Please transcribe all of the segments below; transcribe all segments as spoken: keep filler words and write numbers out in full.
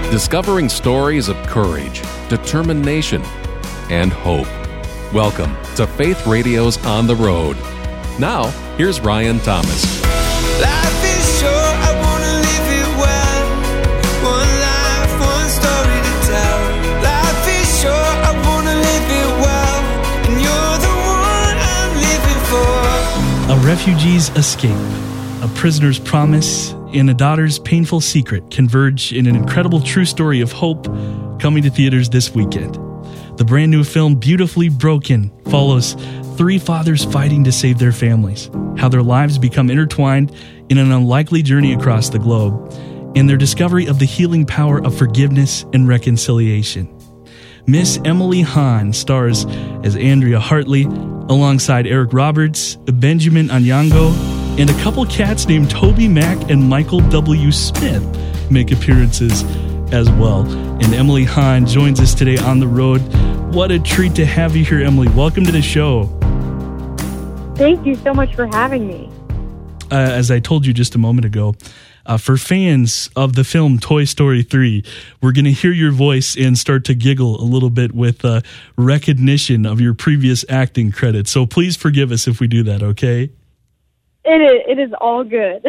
discovering stories of courage, determination, and hope. Welcome to Faith Radio's On the Road. Now, here's Ryan Thomas. Life is short, I want to live it well. One life, one story to tell. Life is short, I want to live it well. And you're the one I'm living for. A refugee's escape, a prisoner's promise, and a daughter's painful secret converge in an incredible true story of hope coming to theaters this weekend. The brand new film Beautifully Broken follows three fathers fighting to save their families, how their lives become intertwined in an unlikely journey across the globe, and their discovery of the healing power of forgiveness and reconciliation. Miss Emily Hahn stars as Andrea Hartley, alongside Eric Roberts, Benjamin Anyango, and a couple cats named Toby Mack and Michael W. Smith make appearances as well. And Emily Hahn joins us today on the road. What a treat to have you here, Emily. Welcome to the show. Thank you so much for having me. Uh, as I told you just a moment ago, uh, for fans of the film Toy Story three, we're going to hear your voice and start to giggle a little bit with uh, recognition of your previous acting credits. So please forgive us if we do that, okay? It is, it is all good.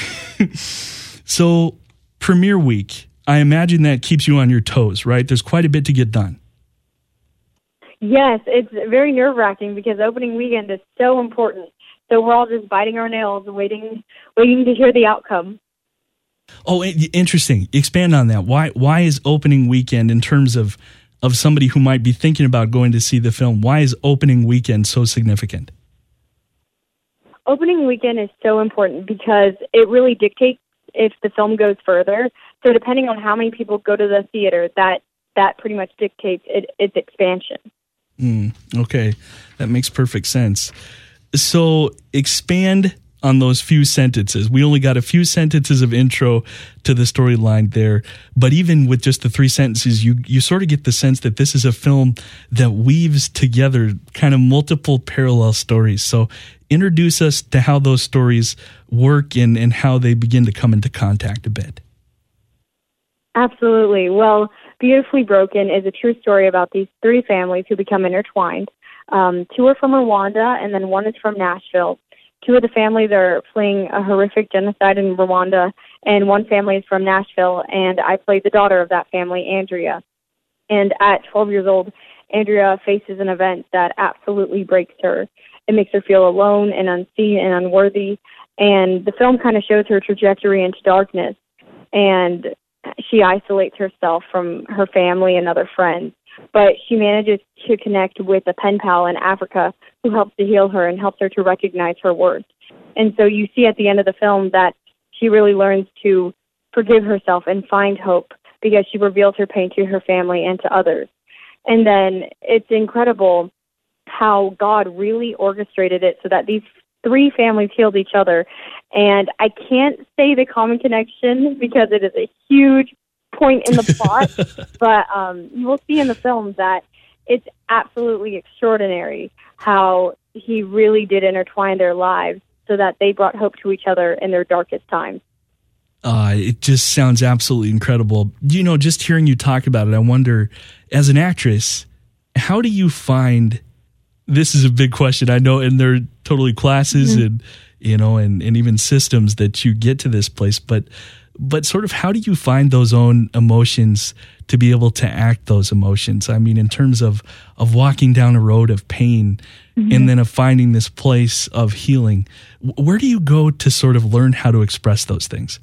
So, premiere week, I imagine that keeps you on your toes, right? There's quite a bit to get done. Yes, it's very nerve-wracking because opening weekend is so important. So we're all just biting our nails, waiting, waiting to hear the outcome. Oh, interesting. Expand on that. Why? Why is opening weekend, in terms of of somebody who might be thinking about going to see the film? Why is opening weekend so significant? Opening weekend is so important because it really dictates if the film goes further. So depending on how many people go to the theater, that that pretty much dictates it, its expansion. Mm, okay, that makes perfect sense. So expand on those few sentences. We only got a few sentences of intro to the storyline there, but even with just the three sentences, you you sort of get the sense that this is a film that weaves together kind of multiple parallel stories. So introduce us to how those stories work and, and how they begin to come into contact a bit. Absolutely. Well, Beautifully Broken is a true story about these three families who become intertwined. Um, two are from Rwanda, and then one is from Nashville. Two of the families are fleeing a horrific genocide in Rwanda, and one family is from Nashville, and I played the daughter of that family, Andrea. And at twelve years old, Andrea faces an event that absolutely breaks her. It makes her feel alone and unseen and unworthy, and the film kind of shows her trajectory into darkness, and she isolates herself from her family and other friends. But she manages to connect with a pen pal in Africa who helps to heal her and helps her to recognize her worth. And so you see at the end of the film that she really learns to forgive herself and find hope because she reveals her pain to her family and to others. And then it's incredible how God really orchestrated it so that these three families healed each other. And I can't say the common connection because it is a huge point in the plot, but um, you will see in the film that it's absolutely extraordinary how he really did intertwine their lives so that they brought hope to each other in their darkest times. Uh, it just sounds absolutely incredible. You know, just hearing you talk about it, I wonder, as an actress, how do you find, this is a big question, I know, and there are totally classes mm-hmm. and, you know, and, and even systems that you get to this place, but But sort of how do you find those own emotions to be able to act those emotions? I mean, in terms of, of walking down a road of pain mm-hmm. and then of finding this place of healing, where do you go to sort of learn how to express those things?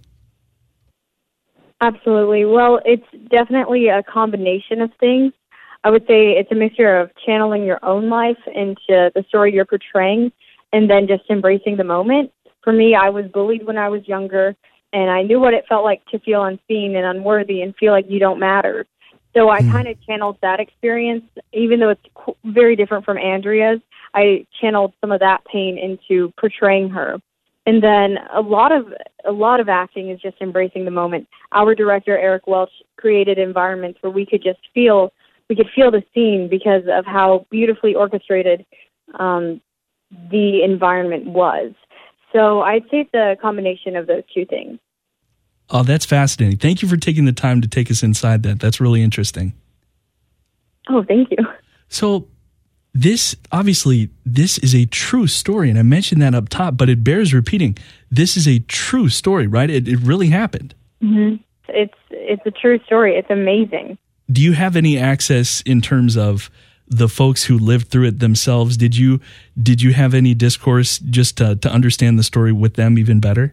Absolutely. Well, it's definitely a combination of things. I would say it's a mixture of channeling your own life into the story you're portraying and then just embracing the moment. For me, I was bullied when I was younger, and I knew what it felt like to feel unseen and unworthy and feel like you don't matter. So I mm. kind of channeled that experience, even though it's very different from Andrea's. I channeled some of that pain into portraying her. And then a lot of a lot of acting is just embracing the moment. Our director, Eric Welch, created environments where we could just feel we could feel the scene because of how beautifully orchestrated um, the environment was. So I'd say it's a combination of those two things. Oh, that's fascinating. Thank you for taking the time to take us inside that. That's really interesting. Oh, thank you. So this, obviously, this is a true story, and I mentioned that up top, but it bears repeating. This is a true story, right? It, it really happened. Mm-hmm. It's it's a true story. It's amazing. Do you have any access in terms of the folks who lived through it themselves? Did you did you have any discourse just to, to understand the story with them even better?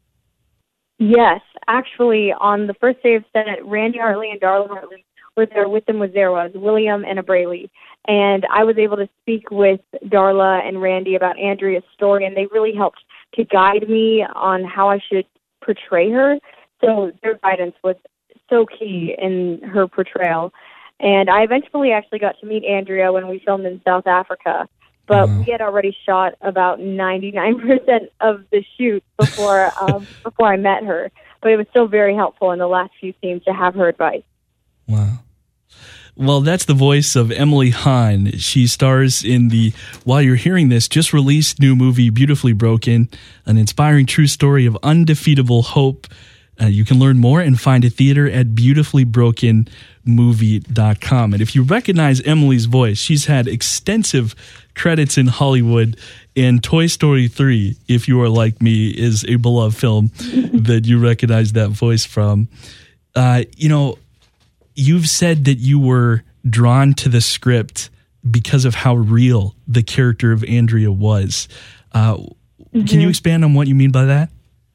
Yes. Actually, on the first day of Senate, Randy Hartley and Darla Hartley were there. With them was there was William and a Braley. And I was able to speak with Darla and Randy about Andrea's story, and they really helped to guide me on how I should portray her. So their guidance was so key in her portrayal. And I eventually actually got to meet Andrea when we filmed in South Africa. But mm-hmm. we had already shot about ninety-nine percent of the shoot before um, before I met her. But it was still very helpful in the last few scenes to have her advice. Wow. Well, that's the voice of Emily Hahn. She stars in the, while you're hearing this, just released new movie, Beautifully Broken, an inspiring true story of undefeatable hope. Uh, you can learn more and find a theater at beautifully broken movie dot com. And if you recognize Emily's voice, she's had extensive credits in Hollywood, and Toy Story three, if you are like me, is a beloved film that you recognize that voice from. Uh, you know, you've said that you were drawn to the script because of how real the character of Andrea was. Uh, mm-hmm. Can you expand on what you mean by that?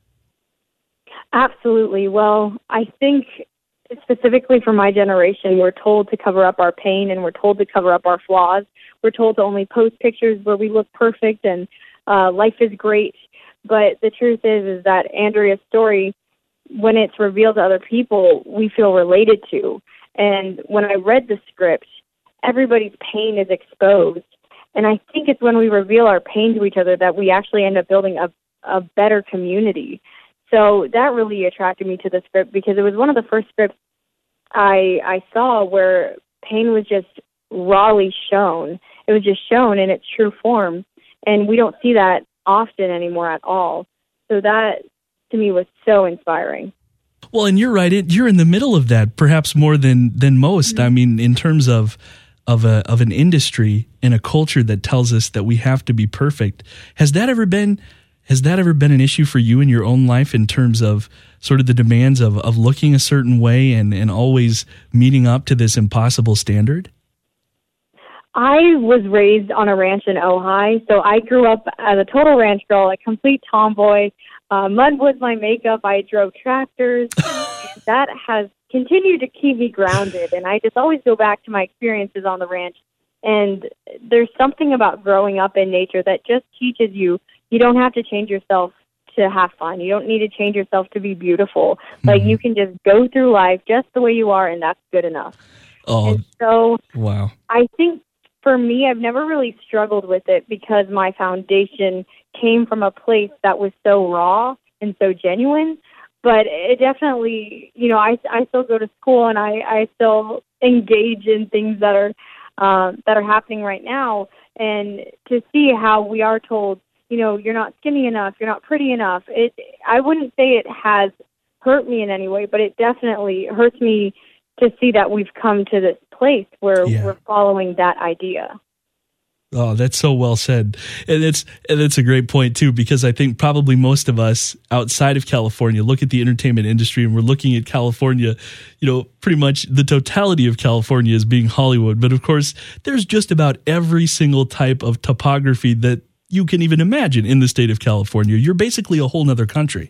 Absolutely. Well, I think specifically for my generation, we're told to cover up our pain and we're told to cover up our flaws. We're told to only post pictures where we look perfect and uh, life is great. But the truth is, is that Andrea's story, when it's revealed to other people, we feel related to. And when I read the script, everybody's pain is exposed. And I think it's when we reveal our pain to each other that we actually end up building a, a better community. So that really attracted me to the script because it was one of the first scripts I I saw where pain was just rawly shown. It was just shown in its true form. And we don't see that often anymore at all. So that, to me, was so inspiring. Well, and you're right. It, you're in the middle of that, perhaps more than than most. Mm-hmm. I mean, in terms of of a of an industry and a culture that tells us that we have to be perfect. Has that ever been has that ever been an issue for you in your own life in terms of sort of the demands of, of looking a certain way and, and always meeting up to this impossible standard? I was raised on a ranch in Ojai, so I grew up as a total ranch girl, a complete tomboy. Uh, mud was my makeup. I drove tractors. That has continued to keep me grounded, and I just always go back to my experiences on the ranch. And there's something about growing up in nature that just teaches you you don't have to change yourself to have fun. You don't need to change yourself to be beautiful. Mm-hmm. Like, you can just go through life just the way you are, and that's good enough. Oh, and so wow. I think for me, I've never really struggled with it because my foundation came from a place that was so raw and so genuine. But it definitely, you know, I, I still go to school and I, I still engage in things that are um, that are happening right now. And to see how we are told, you know, you're not skinny enough, you're not pretty enough. It, I wouldn't say it has hurt me in any way, but it definitely hurts me to see that we've come to this place where yeah. we're following that idea. Oh, that's so well said. And it's, and it's a great point too, because I think probably most of us outside of California look at the entertainment industry and we're looking at California, you know, pretty much the totality of California as being Hollywood. But of course, there's just about every single type of topography that you can even imagine in the state of California. You're basically a whole nother country.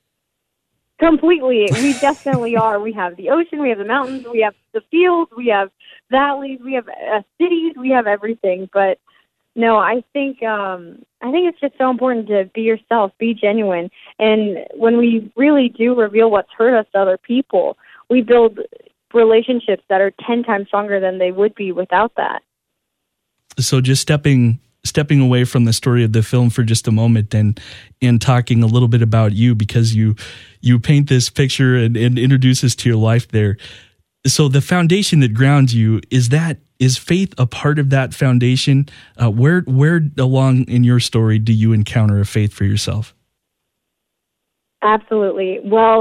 Completely. We definitely are. We have the ocean, we have the mountains, we have the fields, we have valleys, we have uh, cities, we have everything. But no, I think um, I think it's just so important to be yourself, be genuine. And when we really do reveal what's hurt us to other people, we build relationships that are ten times stronger than they would be without that. So just stepping stepping away from the story of the film for just a moment and and talking a little bit about you, because you you paint this picture and, and introduce us to your life there. So the foundation that grounds you, is that is faith a part of that foundation? Uh, where where along in your story do you encounter a faith for yourself? Absolutely. Well,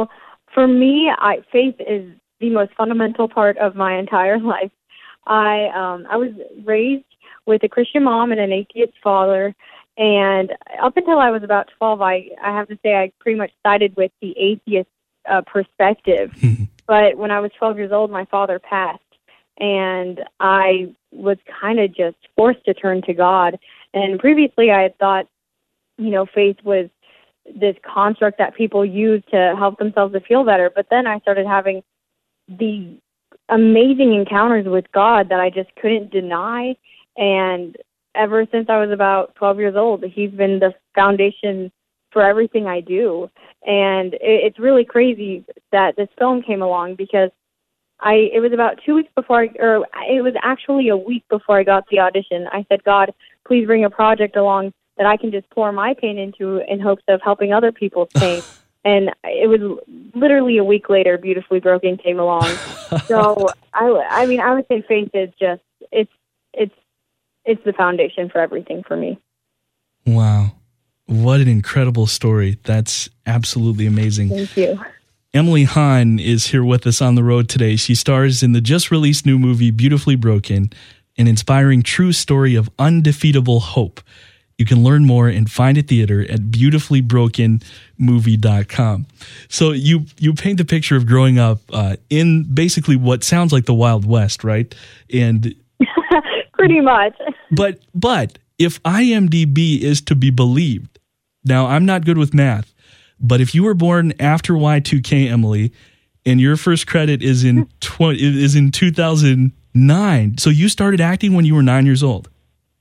For me, I, faith is the most fundamental part of my entire life. I um, I was raised with a Christian mom and an atheist father, and up until I was about twelve, I, I have to say I pretty much sided with the atheist uh, perspective. But when I was twelve years old, my father passed, and I was kind of just forced to turn to God. And previously I had thought, you know, faith was this construct that people use to help themselves to feel better. But then I started having the amazing encounters with God that I just couldn't deny. And ever since I was about twelve years old, he's been the foundation for everything I do. And it, it's really crazy that this film came along, because I it was about two weeks before, I, or it was actually a week before I got the audition. I said, God, please bring a project along that I can just pour my pain into in hopes of helping other people's pain. And it was literally a week later, Beautifully Broken came along. So, I, I mean, I would say faith is just, it's, it's, it's the foundation for everything for me. Wow. What an incredible story. That's absolutely amazing. Thank you. Emily Hahn is here with us on the road today. She stars in the just-released new movie, Beautifully Broken, an inspiring true story of undefeatable hope. You can learn more and find a theater at beautifully broken movie dot com. So you you paint the picture of growing up uh, in basically what sounds like the Wild West, right? And pretty much. But but if IMDb is to be believed, now I'm not good with math, but if you were born after Y two K, Emily, and your first credit is in tw- is in two thousand nine, so you started acting when you were nine years old.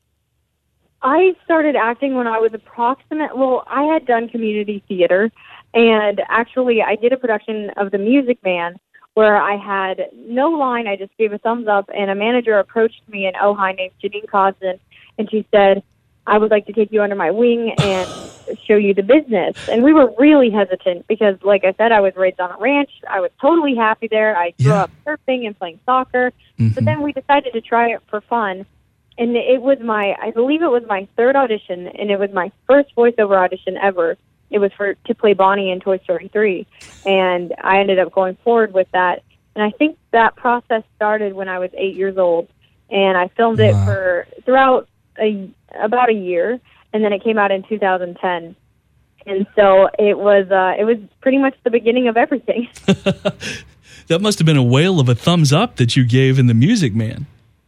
I started acting when I was approximate, well, I had done community theater, and actually I did a production of The Music Man where I had no line, I just gave a thumbs up, and a manager approached me in Ojai named Janine Cosden, and she said, I would like to take you under my wing and show you the business. And we were really hesitant because, like I said, I was raised on a ranch. I was totally happy there. I grew Yeah. up surfing and playing soccer, Mm-hmm. but then we decided to try it for fun. And it was my, I believe it was my third audition, and it was my first voiceover audition ever. It was for to play Bonnie in Toy Story three, and I ended up going forward with that. And I think that process started when I was eight years old, and I filmed it Wow. for throughout a, about a year, and then it came out in two thousand ten. And so it was, uh, it was pretty much the beginning of everything. That must have been a whale of a thumbs up that you gave in The Music Man.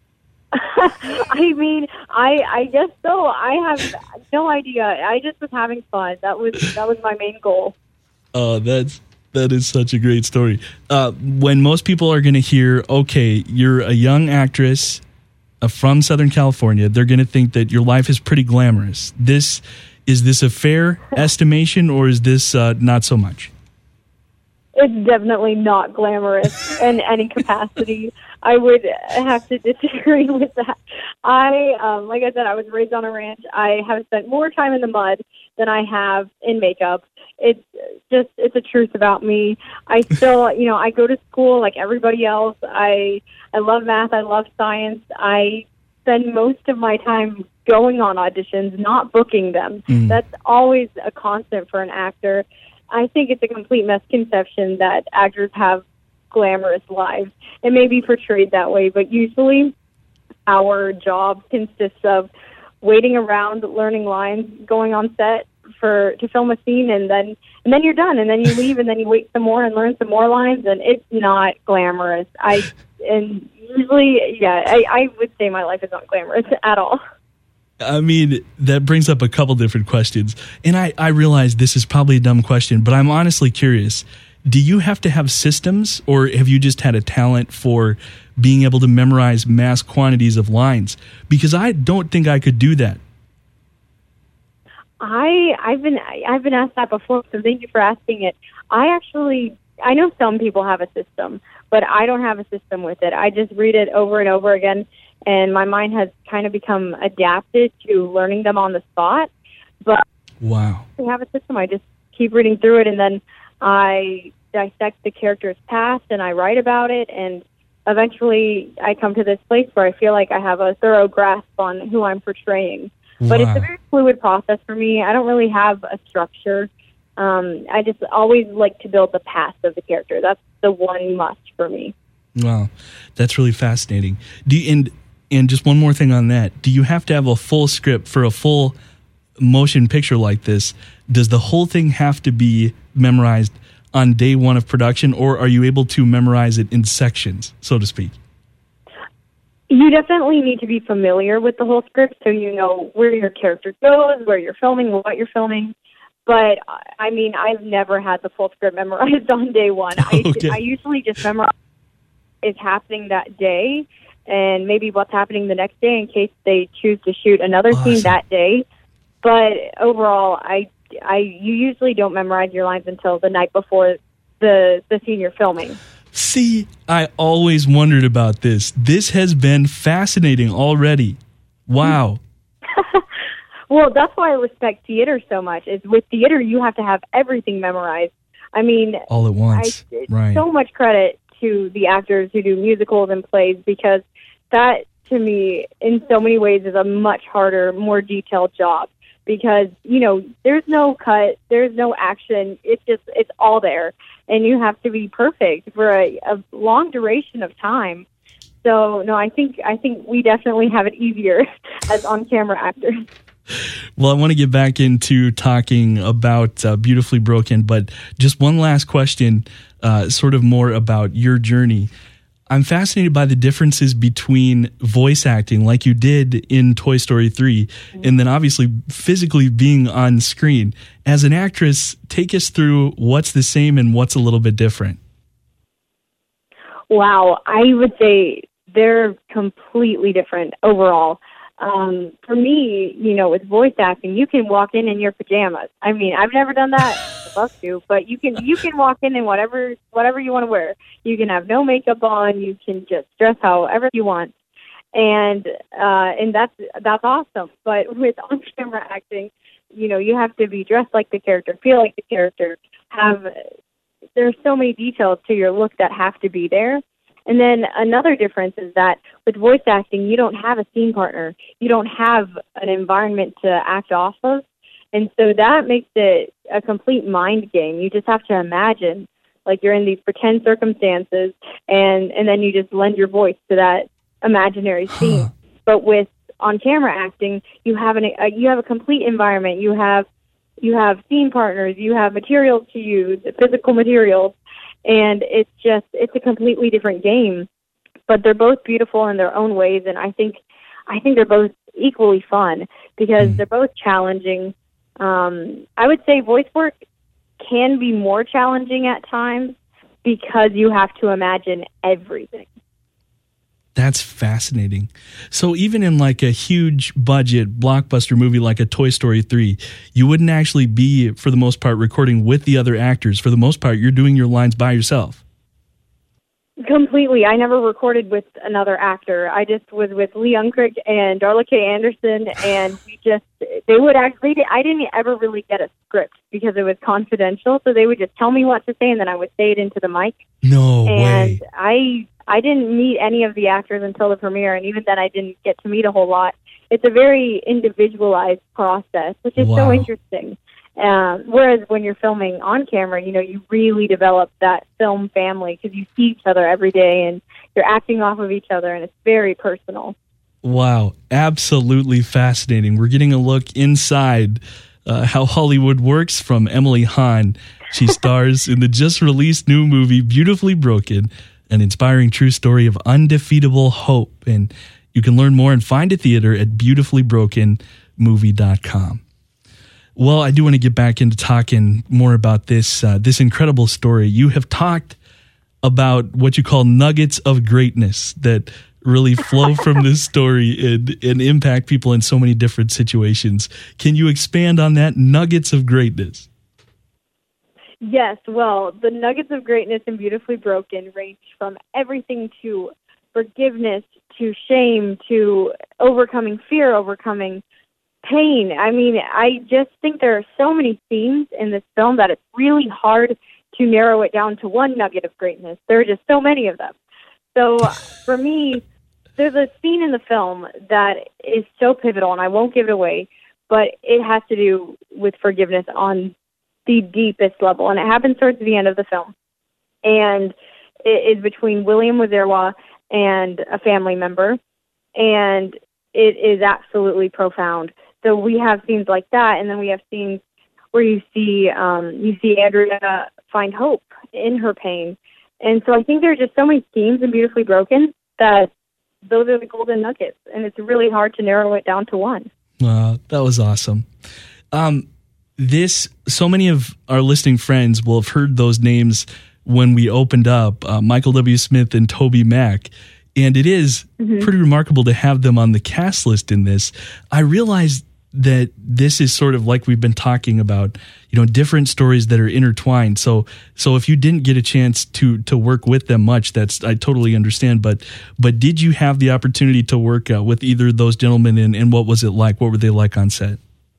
I mean, I I guess so. I have no idea. I just was having fun. That was that was my main goal. Oh, that's that is such a great story. Uh, when most people are going to hear, okay, you're a young actress uh, from Southern California, they're going to think that your life is pretty glamorous. This is this a fair estimation, or is this uh, not so much? It's definitely not glamorous in any capacity. I would have to disagree with that. I, um, like I said, I was raised on a ranch. I have spent more time in the mud than I have in makeup. It's just, it's a truth about me. I still, you know, I go to school like everybody else. I, I love math. I love science. I spend most of my time going on auditions, not booking them. Mm. That's always a constant for an actor. I think it's a complete misconception that actors have glamorous lives. It may be portrayed that way, but usually our job consists of waiting around, learning lines, going on set for to film a scene, and then and then you're done, and then you leave, and then you wait some more and learn some more lines, and it's not glamorous. I and usually, yeah, I, I would say my life is not glamorous at all. I mean, that brings up a couple different questions. And I, I realize this is probably a dumb question, but I'm honestly curious. Do you have to have systems, or have you just had a talent for being able to memorize mass quantities of lines? Because I don't think I could do that. I, I've been I've been asked that before, so thank you for asking it. I actually, I know some people have a system, but I don't have a system with it. I just read it over and over again, and my mind has kind of become adapted to learning them on the spot. But Wow. I have a system. I just keep reading through it, and then I dissect the character's past, and I write about it, and eventually I come to this place where I feel like I have a thorough grasp on who I'm portraying. But it's Wow. a very fluid process for me. I don't really have a structure. Um, I just always like to build the past of the character. That's the one must for me. Wow, that's really fascinating. Do you, and and just one more thing on that. Do you have to have a full script for a full motion picture like this? Does the whole thing have to be memorized on day one of production, or are you able to memorize it in sections, so to speak? You definitely need to be familiar with the whole script so you know where your character goes, where you're filming, what you're filming. But, I mean, I've never had the full script memorized on day one. Okay. I, I usually just memorize what's happening that day and maybe what's happening the next day in case they choose to shoot another Awesome. scene that day. But overall, I, I, you usually don't memorize your lines until the night before the, the scene you're filming. See, I always wondered about this. This has been fascinating already. Wow. Well, that's why I respect theater so much. Is with theater, you have to have everything memorized. I mean, All at once. I, Right. so much credit to the actors who do musicals and plays, because that, to me, in so many ways, is a much harder, more detailed job. Because, you know, there's no cut, there's no action. It's just, it's all there. And you have to be perfect for a, a long duration of time. So, no, I think I think we definitely have it easier as on-camera actors. Well, I want to get back into talking about uh, Beautifully Broken, but just one last question, uh, sort of more about your journey. I'm fascinated by the differences between voice acting, like you did in Toy Story three, mm-hmm. and then obviously physically being on screen. As an actress, take us through what's the same and what's a little bit different. Wow, I would say they're completely different overall. Um, for me, you know, with voice acting, you can walk in in your pajamas. I mean, I've never done that. I'd love to, but you can you can walk in in whatever whatever you want to wear. You can have no makeup on. You can just dress however you want, and uh, and that's that's awesome. But with on-camera acting, you know, you have to be dressed like the character, feel like the character. Have there's so many details to your look that have to be there. And then another difference is that with voice acting, you don't have a scene partner. You don't have an environment to act off of. And so that makes it a complete mind game. You just have to imagine, like you're in these pretend circumstances, and, and then you just lend your voice to that imaginary scene. Huh. But with on-camera acting, you have an a, you have a complete environment. You have you have scene partners. You have materials to use, physical materials. And it's just, it's a completely different game, but they're both beautiful in their own ways. And I think, I think they're both equally fun because mm. they're both challenging. Um, I would say voice work can be more challenging at times because you have to imagine everything. That's fascinating. So even in like a huge budget blockbuster movie like a Toy Story three, you wouldn't actually be, for the most part, recording with the other actors. For the most part, you're doing your lines by yourself. Completely. I never recorded with another actor. I just was with Lee Unkrich and Darla K. Anderson, and we just, they would actually, I didn't ever really get a script because it was confidential, so they would just tell me what to say, and then I would say it into the mic. No and way. And I... I didn't meet any of the actors until the premiere, and even then I didn't get to meet a whole lot. It's a very individualized process, which is wow. so interesting. Um, whereas when you're filming on camera, you know, you really develop that film family because you see each other every day, and you're acting off of each other, and it's very personal. Wow, absolutely fascinating. We're getting a look inside uh, how Hollywood works from Emily Hahn. She stars in the just-released new movie, Beautifully Broken, an inspiring true story of undefeatable hope. And you can learn more and find a theater at beautifully broken movie dot com. Well, I do want to get back into talking more about this uh, this incredible story. You have talked about what you call nuggets of greatness that really flow from this story and, and impact people in so many different situations. Can you expand on that? Nuggets of greatness. Yes, well, the nuggets of greatness in Beautifully Broken range from everything to forgiveness, to shame, to overcoming fear, overcoming pain. I mean, I just think there are so many themes in this film that it's really hard to narrow it down to one nugget of greatness. There are just so many of them. So for me, there's a scene in the film that is so pivotal, and I won't give it away, but it has to do with forgiveness on the deepest level, and it happens towards the end of the film. And it is between William Wazirwa and a family member, and it is absolutely profound. So we have scenes like that, and then we have scenes where you see um, you see Andrea find hope in her pain. And so I think there are just so many themes in Beautifully Broken that those are the golden nuggets, and it's really hard to narrow it down to one. Uh, that was awesome. Um, this, so many of our listening friends will have heard those names when we opened up, uh, Michael W. Smith and Toby Mac. And it is mm-hmm. pretty remarkable to have them on the cast list in this. I realized that this is sort of like we've been talking about, you know, different stories that are intertwined. So, so if you didn't get a chance to to work with them much, that's I totally understand. But but did you have the opportunity to work uh, with either of those gentlemen, and, and what was it like? What were they like on set?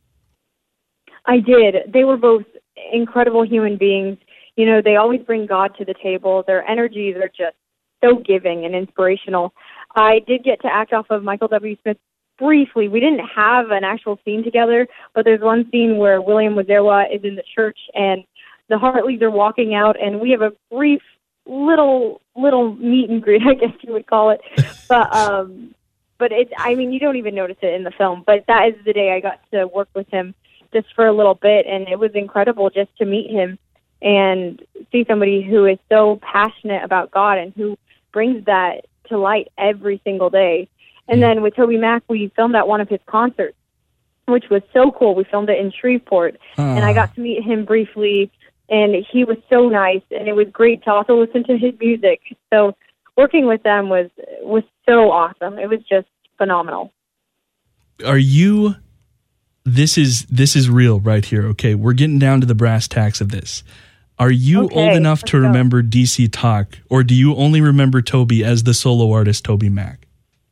I did. They were both incredible human beings. You know, they always bring God to the table. Their energies are just so giving and inspirational. I did get to act off of Michael W. Smith briefly. We didn't have an actual scene together, but there's one scene where William Wazirwa is in the church and the Hartleys are walking out, and we have a brief little little meet and greet, I guess you would call it. But um, but it's I mean, you don't even notice it in the film. But that is the day I got to work with him just for a little bit, and it was incredible just to meet him and see somebody who is so passionate about God and who brings that to light every single day. And then with Toby Mac, we filmed at one of his concerts, which was so cool. We filmed it in Shreveport, uh. and I got to meet him briefly, and he was so nice, and it was great to also listen to his music. So working with them was was so awesome. It was just phenomenal. Are you... This is this is real right here, okay? We're getting down to the brass tacks of this. Are you okay, old enough to go. remember D C Talk, or do you only remember Toby as the solo artist Toby Mac?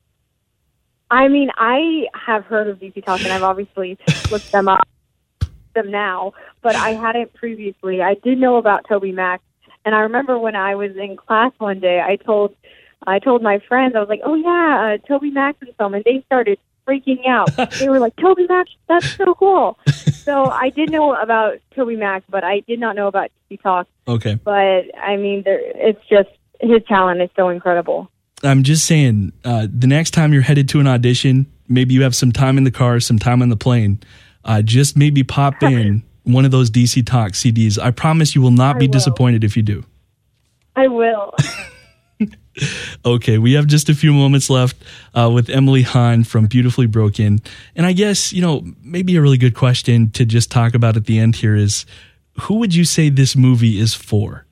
I mean, I have heard of D C Talk, and I've obviously looked them up them now, but I hadn't previously. I did know about Toby Mac, and I remember when I was in class one day, I told I told my friends, I was like, "Oh yeah, uh, Toby Mac's in the film," and they started freaking out. They were like, "Toby Mac, that's so cool." So I did know about Toby Mac, but I did not know about D C Talk. Okay. But I mean, there, it's just his talent is so incredible. I'm just saying, uh, the next time you're headed to an audition, maybe you have some time in the car, some time on the plane, uh, just maybe pop in one of those D C Talk C Ds. I promise you will not I be will. disappointed if you do. I will. Okay, we have just a few moments left uh, with Emily Hahn from Beautifully Broken. And I guess, you know, maybe a really good question to just talk about at the end here is, who would you say this movie is for?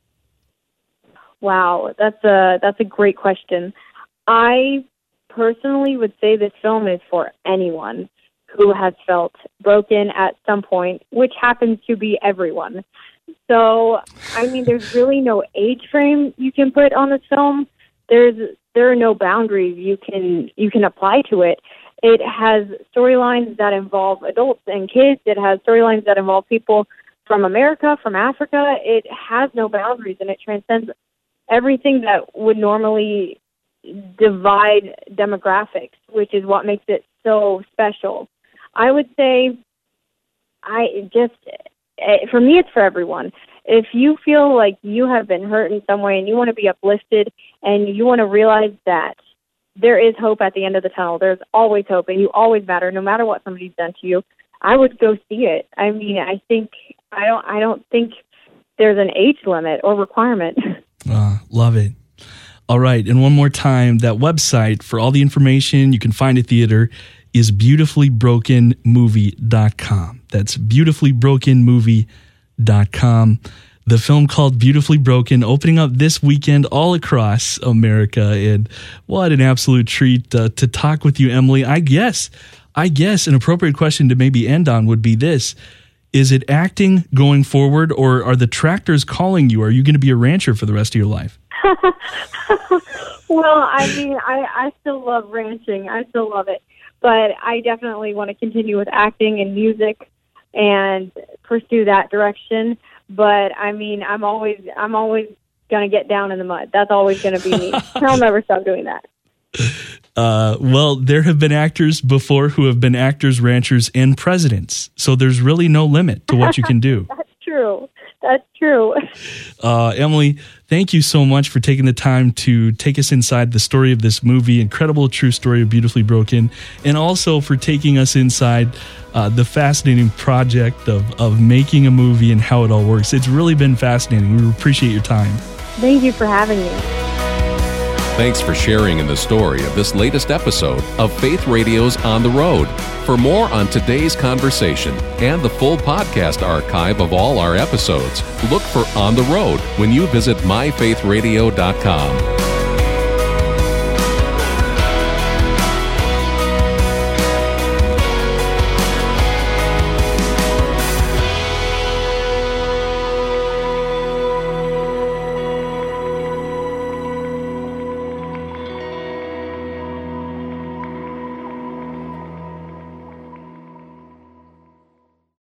Wow, that's a that's a great question. I personally would say this film is for anyone who has felt broken at some point, which happens to be everyone. So, I mean, there's really no age frame you can put on this film. There's there are no boundaries you can you can apply to it. It has storylines that involve adults and kids. It has storylines that involve people from America, from Africa. It has no boundaries, and it transcends everything that would normally divide demographics, which is what makes it so special. I would say, I just, for me, it's for everyone. If you feel like you have been hurt in some way and you want to be uplifted and you want to realize that there is hope at the end of the tunnel, there's always hope and you always matter, no matter what somebody's done to you, I would go see it. I mean, I think, I don't, I don't think there's an age limit or requirement. Uh, love it. All right. And one more time, that website for all the information you can find at theater is beautifully broken movie dot com. That's beautifully broken movie dot com. The film called Beautifully Broken, opening up this weekend all across America. And what an absolute treat uh, to talk with you, Emily. I guess, I guess an appropriate question to maybe end on would be this. Is it acting going forward, or are the tractors calling you? Are you going to be a rancher for the rest of your life? Well, I mean, I, I still love ranching. I still love it. But I definitely want to continue with acting and music and pursue that direction. But, I mean, I'm always I'm always going to get down in the mud. That's always going to be me. I'll never stop doing that. Uh, well, there have been actors before who have been actors, ranchers, and presidents. So there's really no limit to what you can do. That's true. That's true. Uh, Emily, thank you so much for taking the time to take us inside the story of this movie, incredible true story of Beautifully Broken, and also for taking us inside uh, the fascinating project of, of making a movie and how it all works. It's really been fascinating. We appreciate your time. Thank you for having me. Thanks for sharing in the story of this latest episode of Faith Radio's On the Road. For more on today's conversation and the full podcast archive of all our episodes, look for On the Road when you visit my faith radio dot com.